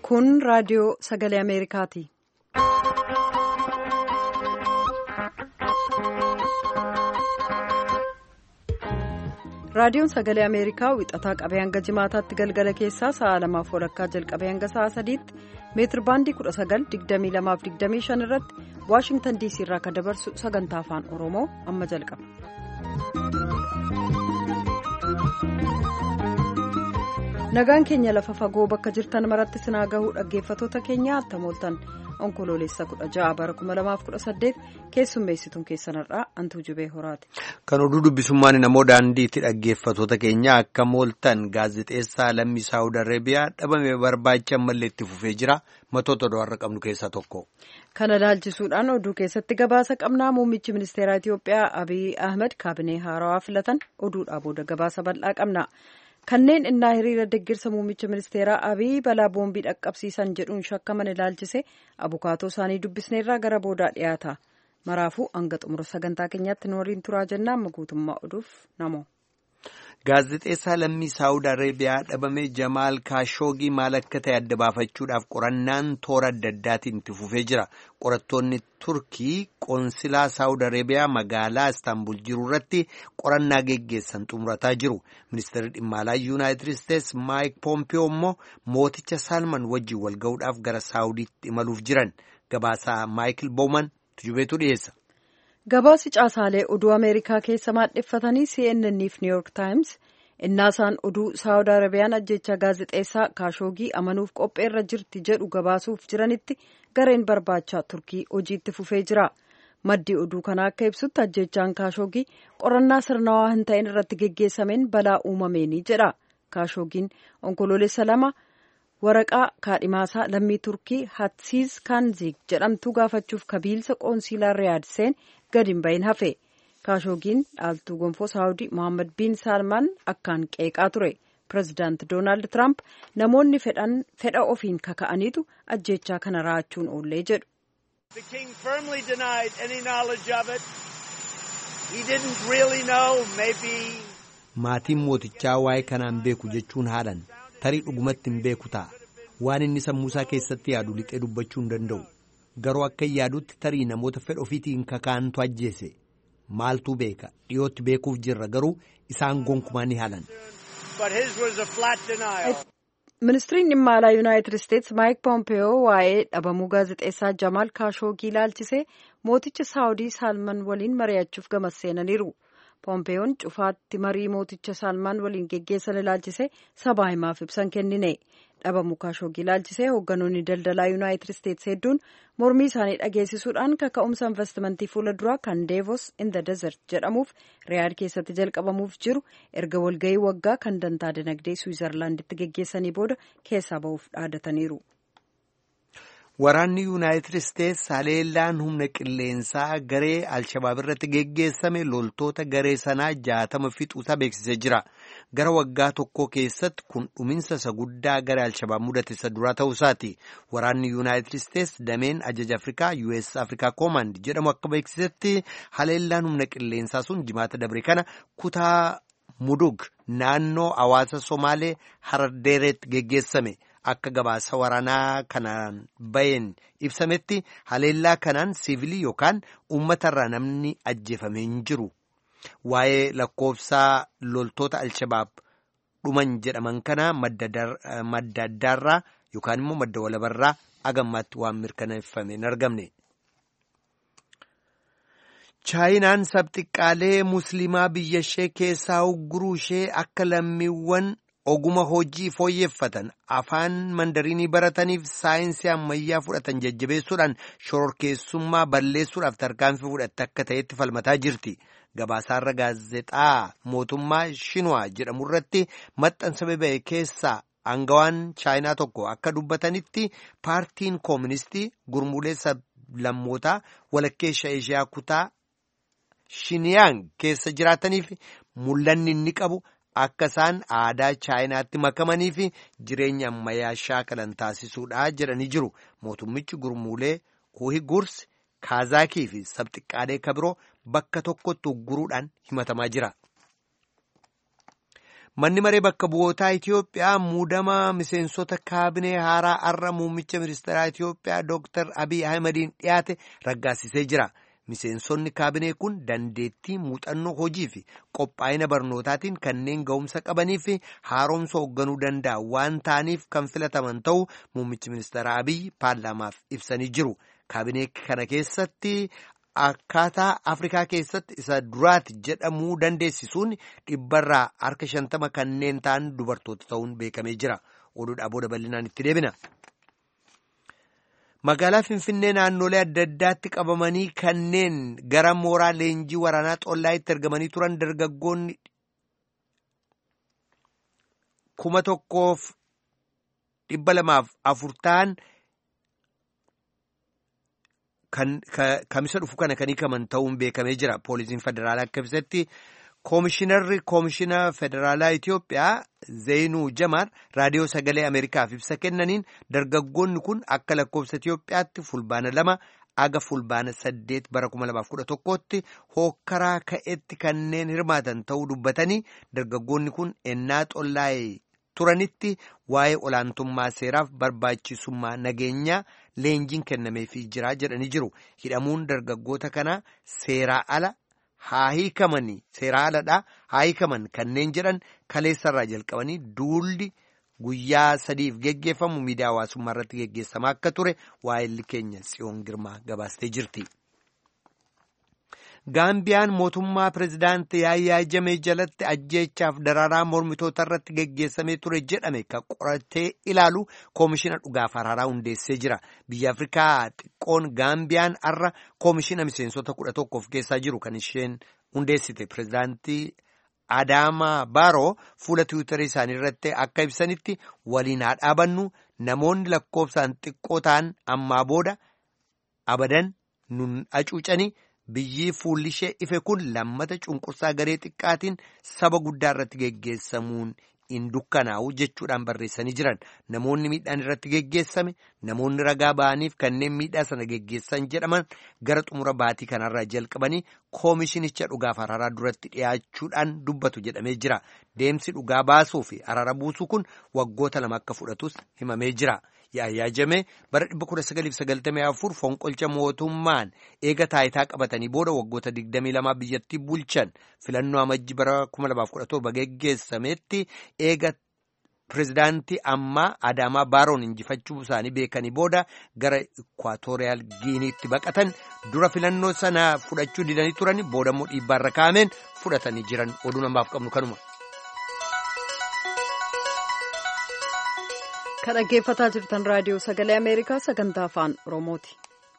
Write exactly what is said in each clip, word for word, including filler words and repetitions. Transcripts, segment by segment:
Kun raadiyoo sagalee Ameerikaati. Raadiyoon sagalee Ameerikaa wixataa qabee hanga jimaataatti galgala keessaa sa'a lamaaf walakkaa jalqabee hanga sa'a sadiitti meetir baandii kudha sagal digdamii lamaaf digdamii shan irratti Waashingtan diisii irraa kan dabarsu sagantaa afaan Oromoo amma jalqaba. Nagaan keenya lafa fagoo bakka jirtan maratti sinaa gahuu dhaggeeffatoota keenya attam ooltan onkoloolessa kudha ja'a bara kuma lamaaf kudha saddeet keessummeessituun keessanirraa antuu jubee horaati. Kan oduu dubbisummaan namoo daandiitti dhaggeeffatoota keenya akka mooltan gaazexeessaa lammii Saawud Arabiyaa dhabame barbaacha ammallee itti fufee jira matoota oduu har'a qabnu keessaa tokko. Kana ilaalchisuudhaan oduu keessatti gabaasa qabnaa muummichi ministeeraa Itiyoophiyaa Abiy Ahmed kaabinee haarawaa filatan oduudhaa booda gabaasa bal'aa qabna. Kanneen innaa hiriira deeggarsa muummicha ministeeraa Abiy balaa boombii dhaqqabsiisan jedhuun shakkaman ilaalchise abukaatoo isaanii dubbisneerraa gara boodaa dhiyaata. Maraafuu hanga xumura sagantaa keenyaatti nu waliin turaa jennaan amma guutummaa oduuf namoo. Gaazexeessaa lammii Saawud Arabiyaa dhabame Jamaal Kaashoogii maal akka ta'e adda baafachuudhaaf qorannaan toora adda addaatiin itti fufee jira. Qorattoonni Turkii qoonsilaa Saawud Arabiyaa magaalaa Istaanbul jiru irratti qorannaa geggeessan xumurataa jiru. Ministeerri dhimma alaa Yuunaayitid Isteets Maayik Poompiyoo immoo mooticha Saalman wajjin wal ga'uudhaaf gara Saawudiitti imaluuf jiran. Gabaasaa Maayikil Bowman tujubeetu dhiyeessa. Gabaasi caasaalee oduu Ameerikaa keessa maadheffatanii C N N fi New York Times innaasaan oduu Saawud Arabiyaan ajjecha gaazexeessaa Kaashoogii amanuuf qopheerra jirti jedhu gabaasuuf jiranitti gareen barbaachaa Turkii hojiitti fufee jira. Maddi oduu kanaa akka ibsutti ajjechaan Kaashoogii qorannaa sirnawaa hin ta'in irratti geggeessameen balaa uumameeni jedha. Kaashoogiin onkoloolessa lama waraqaa kaadhimaasaa lammii Turkii Hatsiis Kaanziig jedhamtu gaafachuuf kabiilsa qoonsiilaa Riyaad seen gadi hin bahin hafe. Kaashoogiin dhaaltuu gonfoo Saawudii Mohaammed bin Saalmaan akkaan qeeqaa ture. Pireezidaanti Doonaald Tiraamp namoonni fedha ofiin kaka'aniitu ajjechaa kana raachuun oollee jedhu. Maatiin mootichaa waa'ee kanaan beeku jechuun haalan tarii dhugumatti hin beeku ta'a. Waan inni sammuusaa keessatti yaadu lixee dubbachuu hin danda'u. Garuu akka yaadutti tarii namoota fedha ofiitiin kaka'antu ajjeese. Maaltu beeka? Dhiyootti beekuuf jirra garuu isaan gonkumaa ni haalan. Ministiriin dhimma alaa Yuunaayitid Isteets Maayik Poompiyoo waa'ee dhabamuu gaazexeessaa Jamaal Kaashoogii ilaalchisee mooticha Saawudii Saalman waliin mari'achuuf gamas seenaniiru. Poompeeyoon cufaatti marii mooticha Saalmaan waliin geggeessan ilaalchisee sabaa himaaf ibsan kennine. Dhabamuu Kaashoogii ilaalchisee hoogganoonni daldalaa Yuunaayitid Isteets hedduun mormii isaanii dhageessisuudhaan kaka'umsa investimentii fuula duraa kan Deevos in the Desert jedhamuuf Riyaad keessatti jalqabamuuf jiru erga walgahii waggaa kan dantaa dinagdee Swiizerlaanditti geggeessanii booda keessaa ba'uuf dhaadataniiru. Waraanni Yuunaayitid Isteets haleellaan humna qilleensaa garee Alshabaab irratti geggeessame loltoota garee sanaa jaatama fixuusaa beeksisee jira. Gara waggaa tokkoo keessatti kun dhuminsa isa guddaa garee Alshabaab mudate isa duraa ta'uusaati. Waraanni Yuunaayitid Isteets dameen ajaja Afrikaa U S Afrikaa Command jedhamu akka beeksisetti haleellaan humna qilleensaa sun jimaata dabre kana kutaa Mudug naannoo hawaasa Somaalee Harardeereetti geggeessame. Akka gabaasa waraanaa kanaan baheen ibsametti haleellaa kanaan siivilii yookaan uummatarraa namni ajjeefamee hin jiru. Waa'ee lakkoofsaa loltoota Alshabaab dhuman jedhaman kana madda addaarraa yookaan immoo madda walabarraa agammaatti waan mirkaneeffame hin argamne. Chaayinaan sabxiqqaalee musliimaa biyya ishee keessaa ugguruu ishee akka lammiiwwan oguma hojii fooyyeffatan afaan mandariinii barataniif saayinsii ammayyaa fudhatan jajjabeessuudhaan shororkeessummaa balleessuudhaaf tarkaanfii fudhatte akka ta'etti falmataa jirti. Gabaasaarra gaazexaa mootummaa Shinwaa jedhamu irratti maxxansa ba'e keessaa aangawaan Chaayinaa tokko akka dubbatanitti paartiin kooministii gurmuulee sablammootaa walakkeessa Eeshiyaa kutaa Shiniyaan keessa jiraataniif mul'anni inni qabu. Akka isaan aadaa Chaayinaatti makamanii fi jireenya ammayyaa shaakalan taasisuudha jedhanii jiru. Mootummichi gurmuulee Uyghurs, Kaazaakii fi sabxiqqaalee kabiroo bakka tokkotti ugguruudhaan himatamaa jira. Manni maree bakka bu'ootaa Itiyoophiyaa muudama miseensota kaabinee haaraa har'a muummicha ministeeraa Itiyoophiyaa Dooktar Abiy Ahimadiin dhiyaate raggaasisee jira. Miseensonni kaabinee kun dandeettii muuxannoo hojii fi qophaa'ina barnootaatiin kanneen ga'umsa qabanii fi haaromsa hoogganuu danda'an waan ta'aniif kan filataman ta'uu muummichi ministeeraa Abiy paarlaamaaf ibsanii jiru. Kaabinee kana keessatti akkaataa Afrikaa keessatti isa duraati jedhamuu dandeessisuun dhibbarraa harka shantama kanneen ta'an dubartoota ta'uun beekamee jira. Oduudhaa booda bal'inaan itti deebina. Magaalaa Finfinnee naannolee adda addaatti qabamanii kanneen gara mooraa leenjii waraanaa Xollaayitti argamanii turan dargaggoonni kuma tokkoof dhibba lamaaf afur ta'an kan kamisa dhufu kana kan hiikaman ta'uun beekamee jira. Poolisiin federaalaa akka ibsetti koomishinarri koomishina federaalaa Itiyoophiyaa Zeenuu Jamaar raadiyoo sagalee Ameerikaaf ibsa kennaniin dargaggoonni kun akka lakkoofsa Itiyoophiyaatti fulbaana lama aga fulbaana saddeet bara kuma lamaaf kudha tokkootti hookkaraa ka'etti kanneen hirmaatan ta'uu dubbatanii dargaggoonni kun ennaa Xollaayee turanitti waa'ee olaantummaa seeraaf barbaachisummaa nageenyaa leenjiin kennameefii jira jedhanii jiru. Hidhamuun dargaggoota kana seeraa ala haa hiikamanii seeraa aladhaa haa hiikaman kanneen jedhan kaleessarraa jalqabanii duulli guyyaa sadiif geggeeffamu miidiyaa hawaasummaa irratti geggeessamaa akka ture waa'elli keenya Tsiyoon Girmaa gabaastee jirti. Gaambiyaan mootummaa pirezidaantii Yaayyaa Jamee jalatti ajjeechaaf daraaraa mormitoota irratti geggeessamee ture jedhame kan qoratee ilaalu koomishina dhugaaf araaraa hundeessee jira. Biyya Afrikaa xiqqoon Gaambiyaan har'a koomishina miseensota kudha tokko of keessaa jiru kan isheen hundeessite. Pirezidaantii Adaamaa Baaroo fuula tiwiitarii isaanii irratti akka ibsanitti waliin haa dhaabannu namoonni lakkoofsaan xiqqoo ta'an ammaa booda abadan nun hacuucanii. Biyyi fuulli ishee ife kun lammata cunqursaa garee xiqqaatiin saba guddaa irratti geggeessamuun hin dukkanaa'u jechuudhaan barreessanii jiran. Namoonni miidhaan irratti geggeessame namoonni ragaa ba'aniif kanneen miidhaa sana geggeessan jedhaman gara xumura baatii kanarraa jalqabanii koomishinicha dhugaaf araaraa duratti dhiyaachuudhaan dubbatu jedhamee jira. Deemsi dhugaa baasuu fi araara buusuu kun waggoota lama akka fudhatus himamee jira. Yaayyaa Jamee bara dhibba kudha sagaliif sagaltamii afur fonqolcha mootummaan eega taayitaa qabatanii booda waggoota digdamii lamaa biyyattii bulchan filannoo amajji bara kuma lamaaf kudha torba geggeessametti eega pirezidaantii ammaa Adaamaa Baaroon injifachuu isaanii beekanii booda gara Ikwaatooriyaal Giiniitti baqatan dura filannoo sana fudhachuu didanii turan booda immoo dhiibbaarra kaa'ameen fudhatanii jiran oduu namaaf qabnu kanuma. Kan dhaggeeffataa jirtan raadiyoo sagalee Ameerikaa sagantaa afaan Oromooti.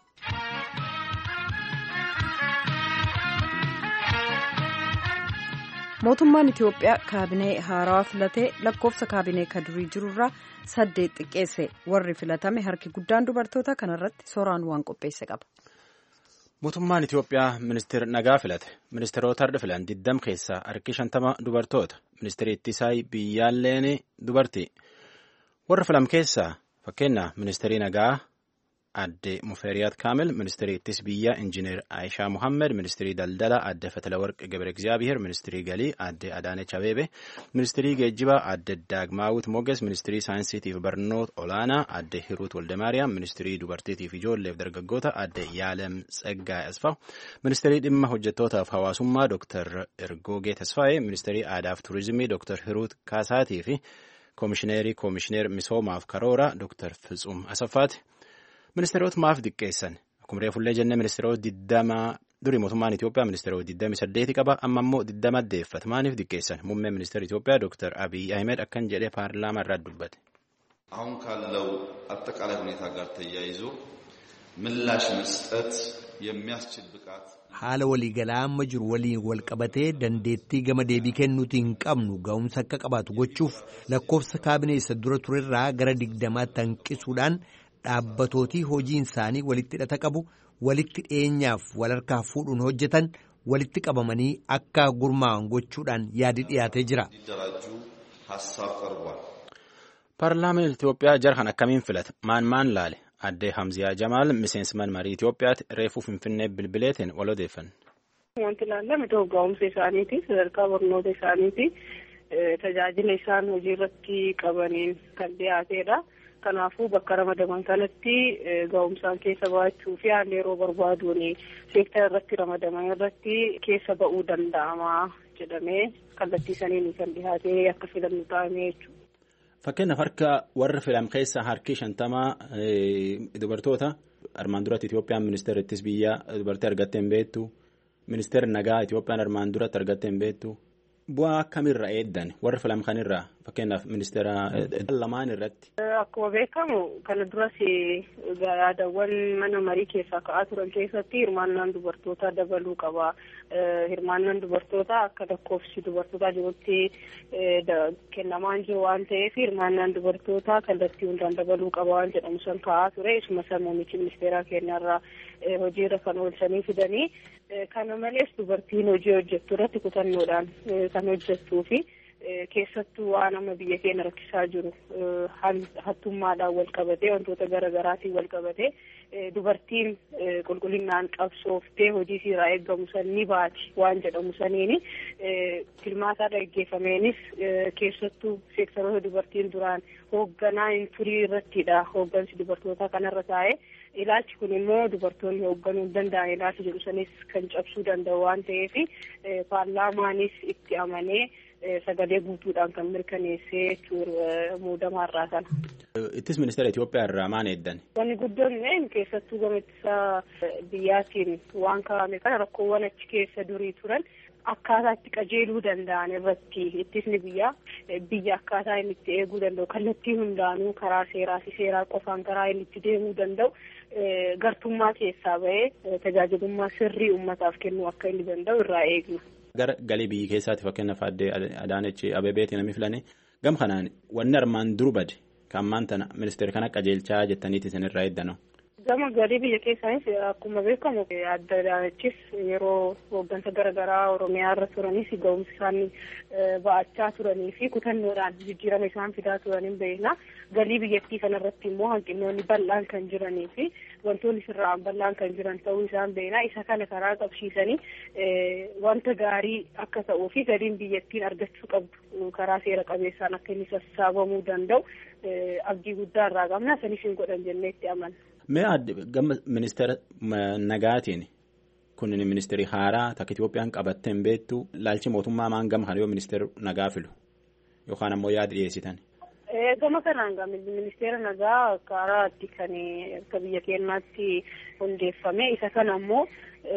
Mootummaan Itiyoophiyaa kaabinee haarawaa filatee lakkoofsa kaabinee ka durii jirurraa saddeet xiqqeesse. Warri filatame harki guddaan dubartoota kanarratti sooraan waan qopheesse qaba. Mootummaan Itiyoophiyaa ministeera nagaa filate. Ministeerota har'a filan digdam keessaa harki shantama dubartoota. Ministeerri ittisaa biyyaalleen dubartii. Warra filam keessaa fakkeenya ministeerii nagaa adde Mufeeriyaat Kaamil, ministeerii ittis biyyaa injiinar Aayishaa Muhammed, ministeerii daldala adde Fatalawarq Gabre Egzaabiheer, ministeerii galii adde Adaanech Abeebe, ministeerii geejjibaa adde Daagmaawut Moges, ministeerii saayinsiitiif barnoota olaanaa adde Hiruut Waldemaariyaam, ministeerii dubartiitiif ijoolleef dargaggoota adde Yaalem Tsaggaay Asfaaw, ministeerii dhimma hojjettootaaf hawaasummaa Dr. Ergoogee Tasfaayee, ministeerii aadaaf turizimii Dr. Hiruut Kaasaatii fi Koomishineerii Koomishineer Misoomaaf Karoora Dr. Fitsum Asaffaati. Ministeerota maaf diqqeessan? Akkuma reefullee jennee ministeerota digdama durii mootummaan Itiyoophiyaa ministeerota digdami saddeeti qaba amma immoo digdama deeffata. Maaliif diqqeessan? Muummeen ministeera Itiyoophiyaa Dr. Abiy Ahmed akkan jedhee paarlaamaa irraa dubbate. አሁን ካለው አጠቃላይ ሁኔታ ጋር ተያይዞ ምላሽ መስጠት የሚያስችል ብቃት haala waliigalaa amma jiru waliin wal qabatee dandeettii gama deebii kennuutii hin qabnu ga'umsa akka qabaatu gochuuf lakkoofsa kaabinee isa dura turerraa gara digdamaatti hanqisuudhaan dhaabbatootii hojiin isaanii walitti hidhata qabu walitti dhiyeenyaaf wal harkaa fuudhuun hojjetan walitti qabamanii akka gurmaa'an gochuudhaan yaadi dhiyaatee jira. Paarlaamaan Itiyoophiyaa jarhan akkamiin filata? Maan maan laale? Adde Hamziyaa Jamaal miseensman marii Itiyoophiyaatti reefuu Finfinnee bilbileetiin wal odeeffan. Wanti ilaallame ta'uu ga'umsa isaaniiti, sadarkaa barnoota isaaniiti, tajaajila isaan hojii irratti qabaniin kan dhiyaatedha. Kanaafuu bakka ramadaman kanatti ga'umsaan keessa ba'achuu fi haalli yeroo barbaaduun seektara irratti ramadaman irratti keessa ba'uu danda'ama jedhamee kallattii saniin kan dhiyaatee akka filannu ta'ame jechuudha. Fakkeenyaaf harka warra filam keessa harki shantamaa dubartoota armaan duratti Itoophiyaan ministeera ittis biyyaa dubartii argattee hin beektu. Ministeerri nagaa Itoophiyaan armaan duratti argattee hin beektu. Bu'aa akkamirraa eeddan warra filam kanirraa fakkeenyaaf ministeera lamaan irratti. Akkuma beekamu kana duras yaadawwan mana marii keessaa ka'aa turan keessatti hirmaannaan dubartootaa dabaluu qaba. Hirmaannaan dubartootaa akka lakkoofsi dubartootaa jirutti kennamaan jiru waan ta'eef hirmaannaan dubartootaa kallattii hundaan dabaluu qaba waan jedhamu san ka'aa ture. Isuma san muummichi ministeeraa keenyarraa hojiirra kan oolchanii fidanii. Kana malees dubartiin hojii hojjettu irratti kutannoodhaan kan hojjettuu fi keessattuu waan amma biyya keenya rakkisaa jiru hattummaadhaan wal qabatee wantoota garaagaraatiin wal qabatee dubartiin qulqullinaan qabsooftee hojii irraa eeggamu san ni baati waan jedhamu saniini filmaataa dhaggeeffameenis keessattuu seektaroota dubartiin duraan hoogganaa hin turii irrattidha hooggansi dubartootaa kanarra taa'ee. Ilaalchi kun immoo dubartoonni hoogganuu hin danda'an ilaalchi jedhu sanis kan cabsuu danda'u waan ta'eef paarlaamaanis itti amanee sagalee guutuudhaan kan mirkaneessee jechuudha muudamaarraa kana. Ittis ministeera Itoophiyaa irraa maal eeddan? Wanni guddoon keessattuu gama ittisa biyyaatiin waan kaa'ame kana rakkoowwan achi keessa durii turan akkaataa itti qajeeluu danda'an irratti ittisni biyyaa biyya akkaataa inni itti eeguu danda'u kallattii hundaanuu karaa seeraa fi seeraa qofaan karaa inni itti deemuu danda'u gartummaa keessaa bahee tajaajilummaa sirrii uummataaf kennuu akka inni danda'u irraa eegna. Gara galii biyyi keessaatti fakkeenyaaf addee Adaaneech Abeebeetiin namni filanii gam kanaan wanni armaan duru bade kan ammaan tana ministeera kana qajeelchaa jettaniiti isinirraa eeddanoo. Gama galii biyya keessaanis akkuma beekamu adda Adaanechis yeroo hooggansa garaagaraa Oromiyaa irra turanis ga'umsi isaanii ba'achaa turanii fi kutannoodhaan jijjiirama isaan fidaa turaniin beekna. Galii biyyattii kanarratti immoo hanqinoonni bal'aan kan jiranii fi wantoonni sirraan bal'aan kan jiran ta'uu isaan beekna. Isa kana karaa qabsiisanii wanta gaarii akka ta'uu fi galiin biyyattiin argachuu qabdu karaa seera qabeessaan akka inni sassaabamuu danda'u abdii guddaa irraa qabna. Sanis hin godhan jennee itti amanna. Mee gama ministeera nagaatiin kun ministeerri haaraa takka Itoophiyaan qabattee hin beektu laalchi mootummaa maan gama kana yoo ministeera nagaa filu yookaan ammoo yaada dhiyeessitan. Gama kanaan gama ministeera nagaa karaa itti kan akka biyya keenyaatti hundeeffame isa kana ammoo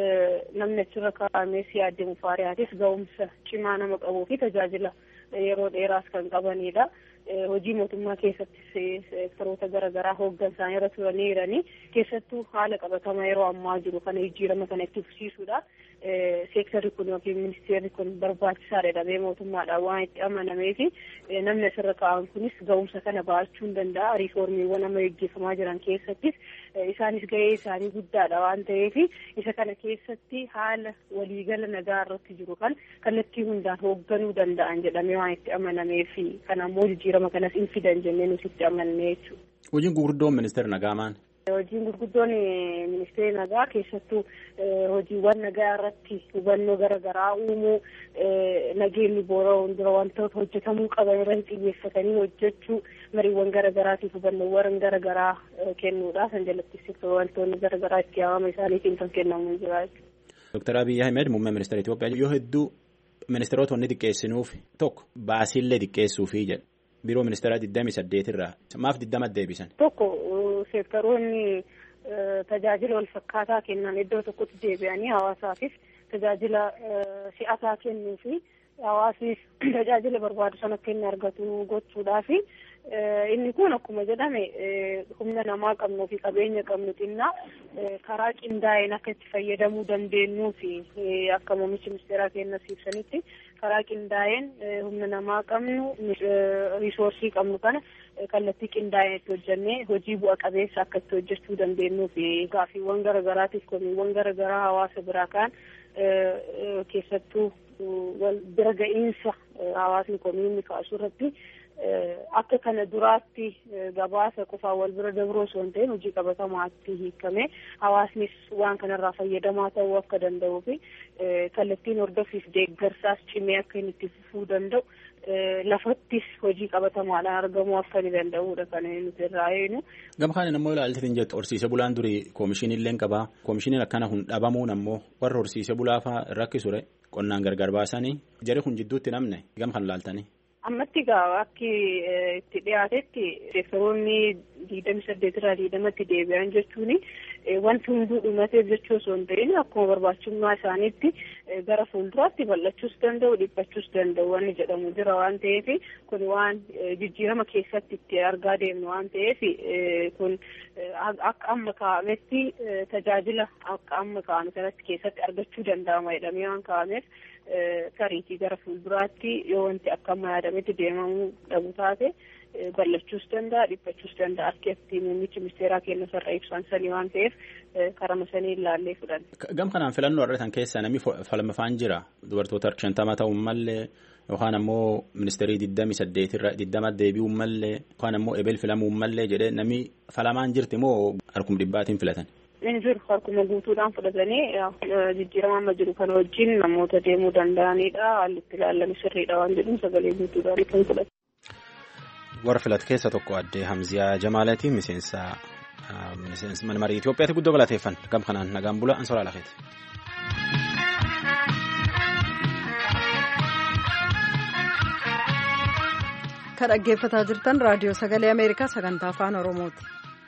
namni achirra kaa'amee siyaadde mufaariyaatis ga'umsa cimaa nama qabuu fi tajaajila yeroo dheeraas kan qabanidha. Hojii mootummaa keessatti seektaroota garaagaraa hooggan isaanii irra turanii jiranii keessattuu haala qabatamaa yeroo ammaa jiru kana jijjiirama kana itti fufsiisuudha. Seektarri kun yookiin ministeerri kun barbaachisaadha jedhamee mootummaadhaan waan itti amanamee fi namni asirra kaa'an kunis ga'umsa kana ba'achuu hin danda'a. Riiformiiwwan amma gaggeeffamaa jiran keessattis isaanis gahee isaanii guddaadha waan ta'eef isa kana keessatti haala waliigala nagaa irratti jiru kan kallattii hundaan hoogganuu danda'an jedhamee waan itti amanamee fi kana ammoo jijjiirama kanas hin fidan jennee nuti itti amannee jechuudha. Hojiin gurguddoon ministeera nagaa maal? Hojiin gurguddoon ministeera nagaa keessattuu hojiiwwan nagaa irratti hubannoo garaagaraa uumuu nageenyi boora'uun dura wantoota hojjetamuu qaban irratti xiyyeeffatanii hojjechuu mariiwwan garaagaraatiif hubannoowwan garaagaraa kennuudha. San jalatti wantoonni garaagaraa itti yaamama isaaniitiin kan kennamu jira. Dooktar Abiyyi Ahmed muummee ministeera Itoophiyaa yoo hedduu ministeerota wanni xiqqeessinuuf tokko baasiillee xiqqeessuufi jedha. Biiroo ministeeraa digdamii saddeet irraa maaf digdama deebisan? Tokko seektaroonni tajaajila wal fakkaataa kennan iddoo tokkotti deebi'anii hawaasaafis tajaajila si'ataa kennuu fi hawaasnis tajaajila barbaadu sana akka inni argatu gochuudhaafi inni kun akkuma jedhame humna namaa qabnuu fi qabeenya qabnu xinnaa karaa qindaa'een akka itti fayyadamuu dandeenyuu fi akka muummichi ministeeraa keenyas ibsanitti karaa qindaa'een humna namaa qabnu riisoorsii qabnu kana kallattii qindaa'een itti hojjennee hojii bu'a qabeessa akka itti hojjechuu dandeenyuu fi gaaffiiwwan garaagaraatiif komiiwwan garaagaraa hawaasa biraa kaan keessattuu bira ga'iinsa hawaasni komiinni kaasu irratti akka kana duraatti gabaasa qofaa wal bira dabroo osoo hin ta'in hojii qabatamaatti hiikamee hawaasnis waan kanarraa fayyadamaa ta'uu akka danda'uu fi kallattiin hordofiif deeggarsaas cimee akka inni itti fufuu danda'u lafattis hojii qabatamaadhaan argamuu akka inni danda'uudha kan nuti irraa eegnu. Gama kanaan ammoo ilaaltiin jettu horsiise bulaan durii koomishiniin illee qabaa. Koomishiniin akkana kun dhabamuun ammoo warra horsiise bulaafaa rakkisure qonnaan gargar baasanii jarri kun jidduutti namne gama kan ilaaltanii. Ammatti gaa akki itti dhiyaatetti seektoroonni digdami saddeet irraa digdamatti deebi'an jechuun wanti hunduu dhumateef jechuu osoo hin ta'in akkuma barbaachisummaa isaaniitti gara fuulduraatti bal'achuus danda'u dhiphachuus danda'u wanni jedhamu jira waan ta'eef kun waan jijjiirama keessatti itti argaa deemnu waan ta'eef kun akka amma kaa'ametti tajaajila akka amma kaa'ame kanatti keessatti argachuu danda'ama jedhamee waan kaa'ameef. Kariitii gara fuulduraatti yoo wanti akka amma yaadametti deemamuu dhabu taate bal'achuus danda'a dhiphachuus danda'a akkatti muummichi ministeeraa kenna sarara ibsan sanii waan ta'eef karama sanii ilaallee fudhanne. Gam kanaan filannoo argatan keessa namni falmafaan jira dubartoota shantama ta'uun mallee yookaan ammoo ministeerii digdami saddeet irra digdama deebi'uun mallee yookaan ammoo ebel filamuun mallee jedhee namni falamaan jirti moo harkum dhibbaatiin filatan? Inni jiru harkuma guutuudhaan fudhatanii jijjiirama amma jiru kana wajjin namoota deemuu danda'anidha. Haalli itti ilaalame sirriidha waan jedhuun sagalee guutuudhaan kan fudhatu. Warra filate keessa tokko addee Hamziyaa Jamaalatiin miseensa mana marii Itoophiyaatti guddoo galateeffan gam kanaan nagaan bula ansoraa lafeeti. Kan dhaggeeffataa jirtan raadiyoo sagalee Ameerikaa sagantaa afaan Oromooti.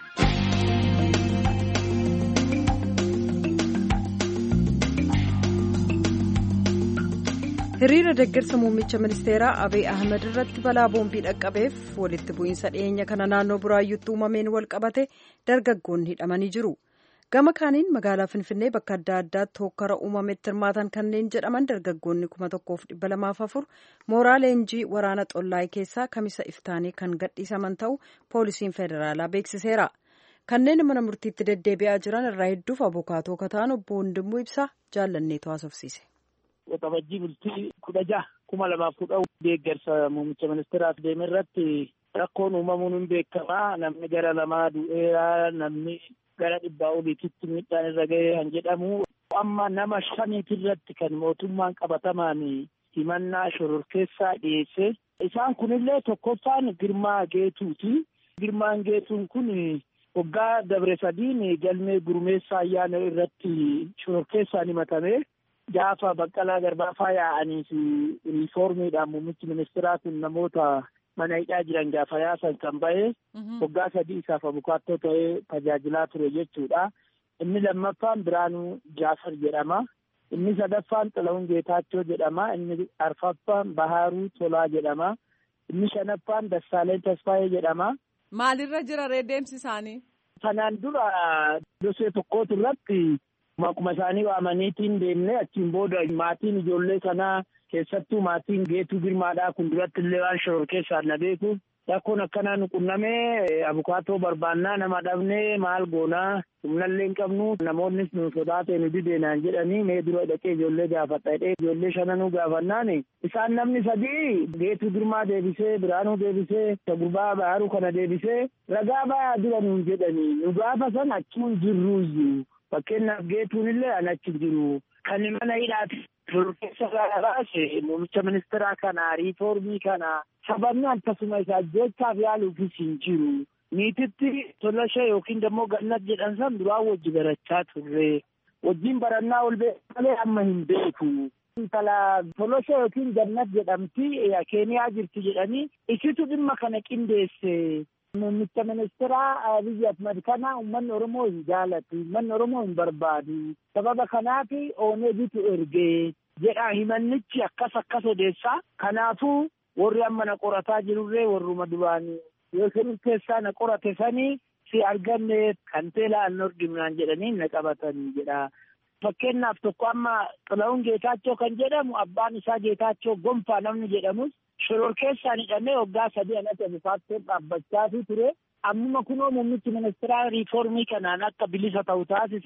Hiriira deeggarsa muummicha ministeeraa Abiy Ahmed irratti balaa boombii dhaqqabeef walitti bu'iinsa dhiyeenya kana naannoo Buraayyuutti uumameen wal qabate dargaggoonni hidhamanii jiru. Gama kaaniin magaalaa Finfinnee bakka adda addaatti hokkara uumametti hirmaatan kanneen jedhaman dargaggoonni kuma tokkoof dhibba lamaaf afur mooraa leenjii waraana xollaayee keessaa kamisa iftaanii kan gadhiisaman ta'u poolisiin federaalaa beeksiseera. Kanneen mana murtiitti deddeebi'aa jiran irraa hedduuf abukaatoo kataan obbo Hundimmuu Ibsaa jaallanneetu haasofsiise. Waxabajjii bultii kudha jaha kuma lamaaf kudha deeggarsa muummicha ministeeraaf deeme irratti rakkoon uumamuun hin beekamaa namni gara lamaa du'eera namni gara dhibbaa oliititti miidhaan irra ga'ee kan jedhamu amma nama shaniiti irratti kan mootummaan qabatamaan himannaa shororkeessaa dhiyeesse isaan kunillee tokkoffaan Girmaa Geetuuti. Girmaan Geetuun kun waggaa dabre sadiin galmee gurmeessaa ayyaana irratti shororkeessaan himatame. Gaafa Baqqalaa Garbaafaa yaa'anii fi riiformiidhaan muummichi ministeeraa kun namoota mana hidhaa jiran gaafa yaasan kan ba'e waggaa sadii isaaf abukaattoo ta'ee tajaajilaa ture jechuudha. Inni lammaffaan Biraanuu Jaafar jedhama. Inni sadaffaan Xilahun Geetaachoo jedhama. Inni arfaffaan Bahaaruu Tolaa jedhama. Inni shanaffaan Dassaaleen Tasfaayee jedhama. Maalirra jira deemsi isaanii? Kanaan dura dosee tokkootu irratti akkuma isaanii waamaniitiin deemnee achiin booda maatiin ijoollee sanaa keessattuu maatiin Geetuu Girmaadhaa kun duratti illee waan shororkeessaan na beeku rakkoon akkanaa nu qunnamee abukaatoo barbaannaa nama dhabnee maal goonaa humnallee hin qabnu namoonnis nu sodaatee nu dideenaan jedhanii mee dura dhaqee ijoollee gaafadha jedhee ijoollee shananuu gaafannaan isaan namni sadii Geetuu Girmaa deebisee Biraanuu deebisee Gurbaa Baharuu kana deebisee ragaa ba'aa dura nuun jedhanii nu gaafa san achuun jirruuyyuu. Fakkeenyaaf Geetuun illee an achi jiru kan mana hidhaati shororkeessa baase muummicha ministeeraa kana riiformii kana sababni akkasuma isaa jechaaf yaaluufis hin jiru. Niititti Tolashee yookiin immoo Gannat jedhan san duraan wajji barachaa turre. Wajjin barannaa ol beeku malee amma hin beeku. Intala Tolashee yookiin Gannat jedhamti Keeniyaa jirti jedhanii isitu dhimma kana qindeesse. Muummicha ministeeraa Abiy Ahmed kana uummanni Oromoo hin jaalatu, uummanni Oromoo hin barbaadu. Sababa kanaaf Onegitu ergee jedha himannichi akkas akkas odeessaa. Kanaafuu warri amma na qorataa jirurree warruma duraan yoo keessaa na qorate sanii si arganne kan teelaa an ordimnaan jedhanii na qabatanii jedha. Fakkeenyaaf tokko amma Xilahun Geetaachoo kan jedhamu abbaan isaa Geetaachoo Gonfaa namni jedhamus shororkeessaan hidhamee waggaa sadii anatti abukaattoo dhaabbachaa ture. Ammuma kunoo muummichi ministeeraa riiformii kanaan akka bilisa ta'u taasise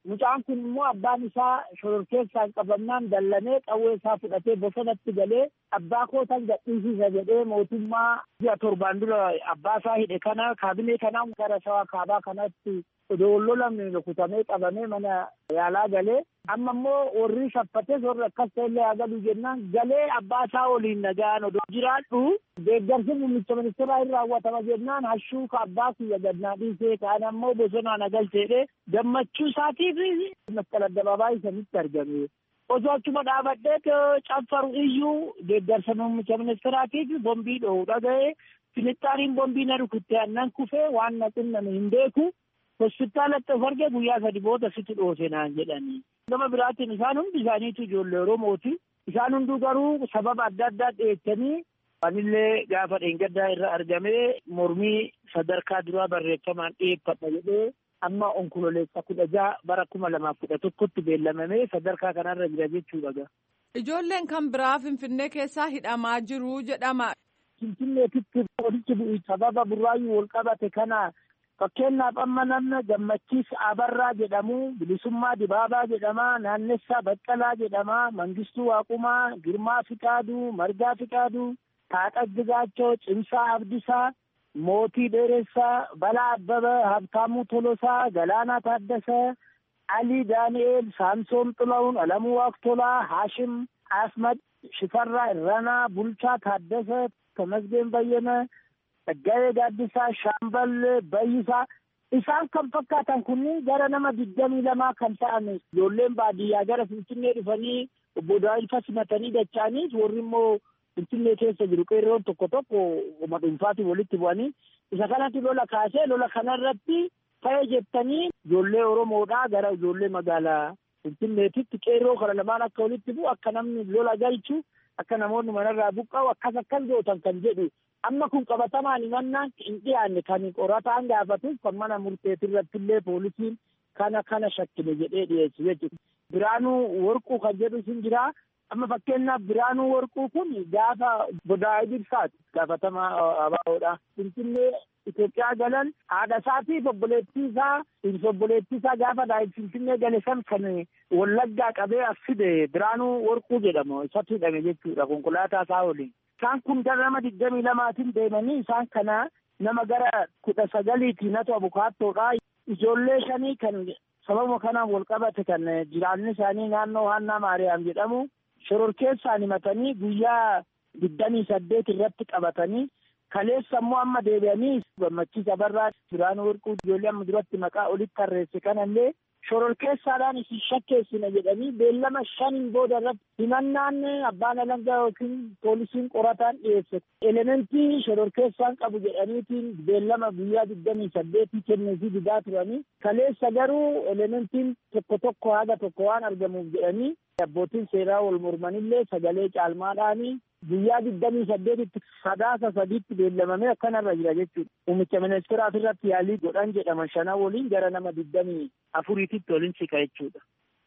Mucaan kun immoo abbaan isaa shororkeessaan qabamnaan dallanee qawwee isaa fudhatee bosonatti galee abbaa kootan gadhiisisa jedhee mootummaa ji'a torbaan dura abbaa isaa hidhe kana kaabinee kanaan gara shawaa kaabaa kanatti odoo lolamne rukutamee qabamee mana yaalaa galee amma immoo warri shaffatee warri akkas ta'ellee haa galu jennaan galee abbaa isaa waliin nagaan odoo jiraadhu deeggarsi muummicha ministeeraa irraa raawwatama jennaan hashuu ka abbaa kiyya gadnaa dhiisee kaan ammoo bosonaan agalcheedhe gammachuu isaatiif masqala addabaabaayii sanitti argame. Osoo achuma dhaabadhee caffaru iyyuu deeggarsa muummicha ministeeraatiif bombii dho'uu dhaga'ee finixxaaniin bombii na rukutte annan kufee waan na xinname hin beeku. Hospitaalatti of arge guyyaa sadi booda sitti dhoose naan jedhanii. Gama biraatiin isaan hundi isaaniitu ijoollee Oromooti. Isaan hunduu garuu sababa adda addaa dhiyeessanii anillee gaafa dheengaddaa irra argamee mormii sadarkaa duraa barreeffamaan dhiyeeffadha jedhee amma onkololeessa kudha jaha bara kuma lamaaf kudha tokkotti beellamamee sadarkaa kanarra jira jechuudha. Ijoolleen kan biraa Finfinnee keessaa hidhamaa jiru jedhama. Finfinneetitti walitti bu'ii sababa burraayyuu wal qabate kana. Fakkeenyaaf amma namni Gammachiis Abarraa jedhamu, Bilisummaa Dibaabaa jedhama, Naannessaa Baqqalaa jedhama, Mangistuu Waaqumaa, Girmaa Fiqaaduu, Margaa Fiqaaduu, Taaqaa Jigaachoo, Cimsaa Abdisaa, Mootii Dheeressaa, Balaa Abbabaa, Habtaamuu Tolosaa, Galaanaa Taaddasaa, Alii Daani'eel, Saamsoon Xula'uun, Alamuu Waaqtolaa, Haashim Ahmad, Shifarraa Irranaa, Bulchaa Taaddasaa, Tamasgeen Bayyana, Ga'ee Gaaddisaa, Shaambal Bayyisaa isaan kan fakkaatan kunniin gara nama digdamii lamaa kan ta'an ijoolleen baadiyyaa gara Finfinnee dhufanii obbo Daawilfa simatanii dacha'anii warri immoo Finfinnee keessa jiru qeerroon tokko tokko uma dhuunfaatiin walitti bu'anii isa kanatti lola kaasee lola kanarratti ta'ee jettanii ijoollee Oromoodhaa gara ijoollee magaalaa Finfinneetitti qeerroo kana lamaan akka walitti bu'u akka namni lola galchu akka namoonni manarraa buqqa'u akkas akkas gootan kan jedhu. Amma kun qabatamaan himannaan hin dhiyaanne kan qorataan gaafatuuf kan mana murteetirratti illee poolisiin kana kana shakkine jedhee dhiyeessu jechuudha. Biraanuu Warquu kan jedhu sin jira. Amma fakkeenyaaf Biraanuu Warquu kun gaafa Daawit Ibsaati gaafatamaa abaaboodha. Finfinnee Itoophiyaa galan haadha isaatiif obboleettii isaa obboleettii isaa gaafa Daawit Finfinnee gale san kan Wallaggaa qabee as fide Biraanuu Warquu jedhamu isatti hidhame jechuudha konkolaataa isaa waliin. Isaan kun gara nama digdamii lamaatiin deemanii isaan kana nama gara kudha sagaliitii natu abukaattoodha. Ijoollee shanii kan sababa kanaan wal qabate kan jiraanni isaanii naannoo Haannaa Maariyaam jedhamu shororkeessaan himatanii guyyaa digdamii saddeet irratti qabatanii kaleessa immoo amma deebi'anii Gammachiis Abarraa Biraanuu Warquu ijoollee amma duratti maqaa olitti tarreesse kanallee shororkeessaadhaan isin shakkeessina jedhanii beellama shaniin booda irratti himannaan abbaan alangaa yookiin poolisiin qorataan dhiyeesse elementii shororkeessaan qabu jedhaniitiin beellama guyyaa digdamii saddeetii kenneefii didaa turanii kaleessa garuu elementiin tokko tokko haga tokko waan argamuuf jedhanii abbootiin seeraa wal mormanillee sagalee caalmaadhaanii guyyaa digdamii saddeetitti sadaasa sadiitti beellamamee akkanarra jira jechuudha. Muummicha ministeeraaf irratti yaalii godhan jedhaman shanaa waliin gara nama digdamii afuriititti waliin siqa jechuudha.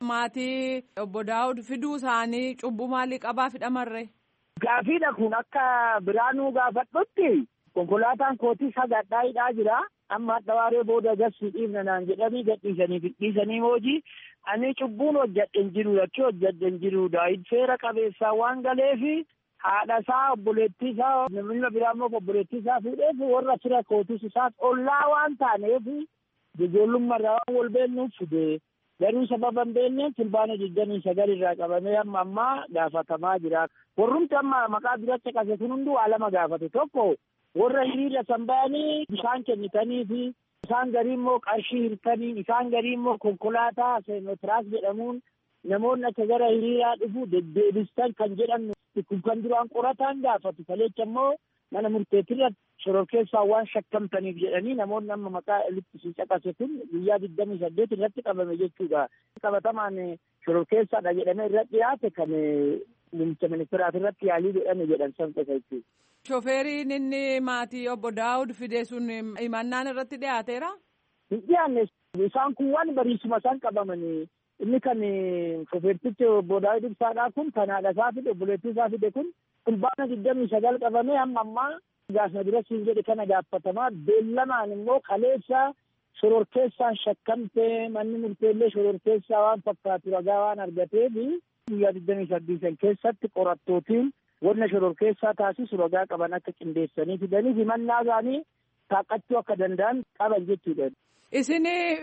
Maatii obbo Daawud fiduu isaanii cubbuu maalii qabaa hidhamarre? Gaafiidha kun akka Biraanuu gaafadhutti konkolaataan kootii sagadhaa hidhaa jira. Amma dhawaaree booda gassi dhiifna naan jedhanii gadhiisanii fidhiisanii hojii ani cubbuun hojjadhen jiru lakkii hojjadhen jiru Daawid seera qabeessaa waan galeefi haadha isaa obboleettii isaa namni biraa immoo obboleettii isaa fuudheef warra fira kootis isaas ollaa waan taaneef ijoollummaarraa waan wal beeknuuf fide garuu sababa hin beekneen fulbaana digdamii sagal irraa qabamee amma ammaa gaafatamaa jira. Warrumti amma maqaa duratti qase kun hunduu alama gaafate tokko warra hiriira san ba'anii bishaan kennitanii fi isaan garii immoo qarshii hirtanii isaan garii immoo konkolaataa seenootiraas jedhamuun namoonni akka gara hiriiraa dhufu deddeebistan kan jedhamu kun kan duraan qorataan gaafatu kalecha immoo mana murteetirra shororkeessaa waan shakkamtaniif jedhanii namoonni amma maqaa elitti si caqase kun guyyaa digdamii saddeet irratti qabame jechuudha. Qabatamaan shororkeessaadha jedhamee irratti dhiyaate kan muummicha ministeeraaf irratti yaalii godhame jedhan san qofa jechuudha. Shofeeriin inni maatii obbo Daawud fide sun himannaan irratti dhiyaateera? Hin dhiyaanne isaan kun waan bariisuma isaan qabamanii inni kan shofeertichi obbo Daawud Ibsaadhaa kun kan haadha isaa fide obboleettii isaa fide kun fulbaana digdamii sagal qabamee amma ammaa gaafna dura siin jedhe kana gaafatamaa beellamaan immoo kaleessa shororkeessaan shakkamtee manni murteellee shororkeessaa waan fakkaatu ragaa waan argateef guyyaa digdamii saddeetan keessatti qorattootiin wanna shororkeessaa taasisu ragaa qaban akka qindeessanii fidanii himannaa isaanii taaqqachuu akka danda'an qaban jechuudha. Isin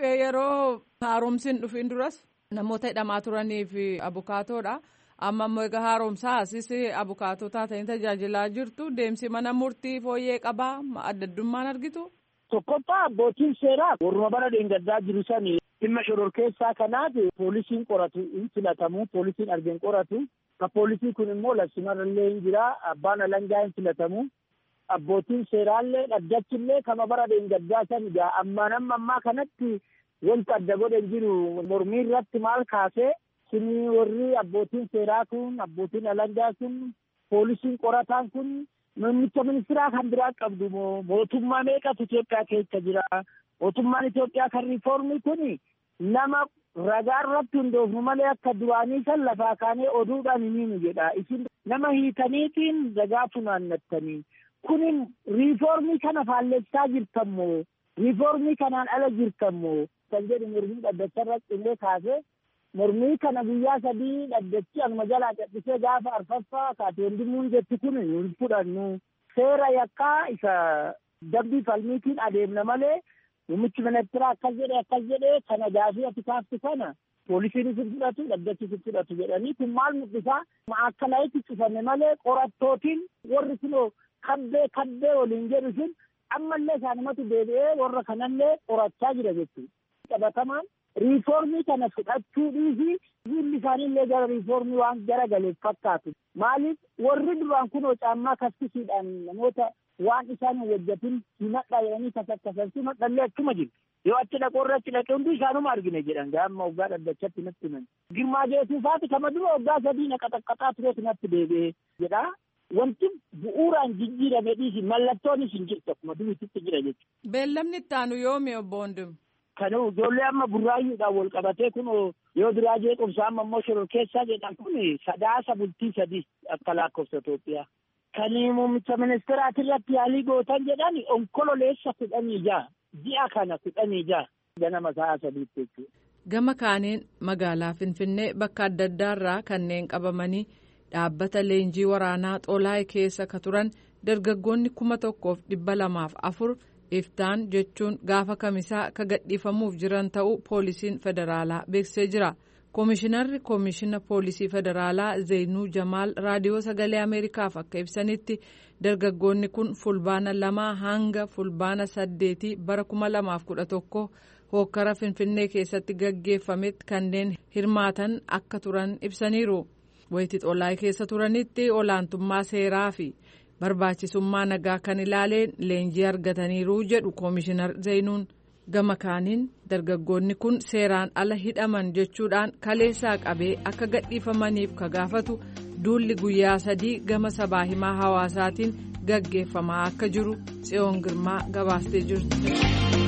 yeroo haaromsiin dhufiin duras namoota hidhamaa turanii fi abukaatoodha. Amma immoo egaa haaromsaa asis abukaatoo taatanii tajaajilaa jirtu. Deemsi mana murtii fooyyee qabaa adda addummaan argitu. Tokkoffaa abbootiin seeraa warruma bara dheengaddaa jiru sani dhimma shororkeessaa kanaaf poolisiin qoratu hin filatamu. Poolisiin argeen qoratu. Ka poolisii kun immoo labsimarrallee hin jira. Abbaan alangaa hin filatamu. Abbootiin seeraallee dhaddachillee kama bara dheengaddaa sanidha. Ammaan amma ammaa kanatti wanta adda godhan jiru mormii irratti maal kaasee sini warri abbootiin seeraa kun abbootiin alangaa kun poolisiin qorataan kun muummicha ministeeraa kan biraa qabdu mootummaa meeqatu Itoophiyaa keessa jira. Mootummaan Itoophiyaa kan riifoormii kun nama ragaa irratti hundoofnu malee akka duraanii san lafaa kaanee oduudhaan himiinu jedha. Isin nama hiikaniitiin ragaa funaannattanii. Kunin riifoormii kana faalleessaa jirtammoo riifoormii kanaan ala jirtammoo kan jedhu mormii dhaddacha irratti illee kaasee mormii kana guyyaa sadii dhaddachi anuma jalaa cadhisee gaafa arfaffaa kaateen dimuun jetti kun hin fudhannu seera yakkaa isa dabbii falmiitiin adeemna malee muummichi ministeeraa akkas jedhee akkas jedhee kana gaafii ati kaaftu kana poolisiin sin fudhatu dhaddachi sin fudhatu jedhanii kun maal mul'isaa akka layitti cufanne malee qorattootiin warri kunoo kabbee kabbee waliin jedhu sun ammallee isaanimatu deebi'ee warra kanallee qorachaa jira jechuudha. Qabatamaan riifoormii kana fudhachuu dhiisii fuulli isaaniillee gara riifoormii waan gara galeef fakkaatu. Maaliif warri duraan kunoo caammaa kaffisiidhaan namoota waan isaan hin hojjetin himadhaa jedhanii kasakkasansi madhallee akkuma jiru. Yoo achi dhaqoorra achi dhaqee hundi isaanuma argine jedhan gaamma waggaa dhaddachatti natti himan. Girmaa Jeesuufaati kama dura waggaa sadii na qaxaqqaxaa tureetu natti deebi'ee jedha. Wanti bu'uuraan jijjiirame dhiisi mallattoonis hin jirtu akkuma dubbitti jira jechuudha. Beellamni itti aanu yoomi obbo Wandimmu? Kanuu ijoollee amma burraayyuudhaan wal qabatee kun yoo duraa jeequmsa amma immoo shororkeessaa jedhan kun sadaasa bultii sadii akka lakkoofsa Itoophiyaa. Kan muummicha ministeeraati irratti yaalii gootan jedhan onkololeessa kudhanii jaha ji'a kana kudhanii jaha ganama sa'a sadiitti jechuudha. Gama kaaniin magaalaa Finfinnee bakka adda addaarraa kanneen qabamanii dhaabbata leenjii waraanaa Xoolaay keessa ka turan dargaggoonni kuma tokkoof dhibba lamaaf afur iftaan jechuun gaafa kamisaa ka gadhiifamuuf jiran ta'uu poolisiin federaalaa beeksisee jira. Koomishinarri koomishina poolisii federaalaa Zeenuu Jamaal raadiyoo sagalee Ameerikaaf akka ibsanitti dargaggoonni kun fulbaana lamaa hanga fulbaana saddeetii bara kuma lamaaf kudha tokko hokkara Finfinnee keessatti gaggeeffametti kanneen hirmaatan akka turan ibsaniiru. Wayitii Xoolaay keessa turanitti olaantummaa seeraa fi barbaachisummaa nagaa kan ilaaleen leenjii argataniiru jedhu koomishinar Zeenuun. Gama kaaniin dargaggoonni kun seeraan ala hidhaman jechuudhaan kaleessaa qabee akka gadhiifamaniif ka gaafatu duulli guyyaa sadii gama sabaa himaa hawaasaatiin gaggeeffamaa akka jiru Tsiyoon Girmaa gabaastee jirti.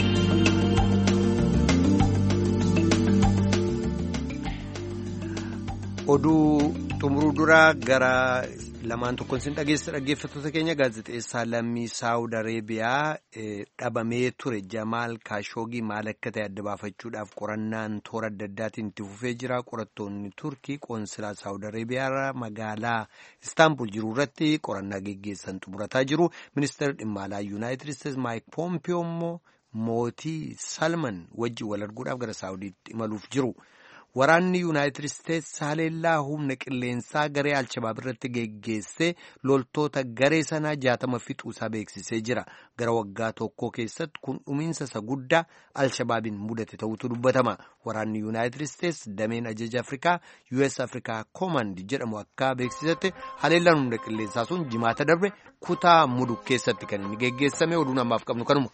Oduu xumuruu duraa gara lamaan tokkoon sin dhageessa dhaggeeffattoota keenya gaazexeessaa lammii Saawud Areebiyaa dhabamee ture Jamaal Kaashoogii maal akka ta'e adda baafachuudhaaf qorannaan toora adda addaatiin itti fufee jira. Qorattoonni Turkii qoonsilaa Saawud Areebiyaa magaalaa Istaanbul jiru irratti qorannaa geggeessan xumurataa jiru. Ministeerri dhimma alaa Yuunaayitid Isteetsi Maayik Poompiyoo immoo mootii Salman wajjin wal arguudhaaf gara Saawudiitti imaluuf jiru. Waraanni Yuunaayitid Isteetsi haleellaa humna qilleensaa garee Alshabaab irratti geggeessee loltoota garee sanaa jaatama fixuusaa beeksisee jira. Gara waggaa tokkoo keessatti kun dhumiinsa isa guddaa Alshabaabiin mudate ta'utu dubbatama. Waraanni Yuunaayitid Isteetsi dameen ajaja Afrikaa U S Afrikaa Command jedhamu akka beeksisetti haleellaan humna qilleensaa sun jimaata darbe kutaa muduk keessatti kan inni geggeessame. Oduun ammaaf qabnu kanuma.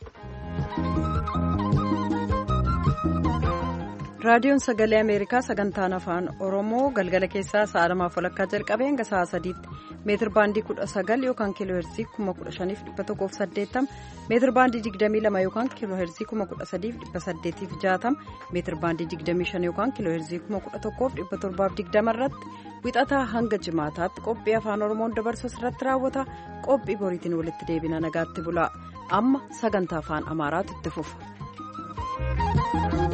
raadiyoon sagalee ameerikaa sagantaan afaan oromoo galgala keessaa sa'a lamaaf walakkaa jalqabee hanga sa'a sadiitti meetir baandii kudha sagal yookaan kiiloo heerzii kuma kudha shaniif dhibba tokkoof saddeettama meetir baandii digdamii lama yookaan kiiloo heerzii kuma kudha sadiif dhibba saddeetiif jaatama meetir baandii digdamii shan yookaan kiiloo heerzii kuma kudha tokkoof dhibba torbaaf digdama irratti wixataa hanga jimaataatti qophii afaan oromoon dabarsu irratti raawwata. Qophii boriitiin walitti deebina nagaatti bulaa amma sagantaa afaan amaaraatu itti fufa. nagaatti.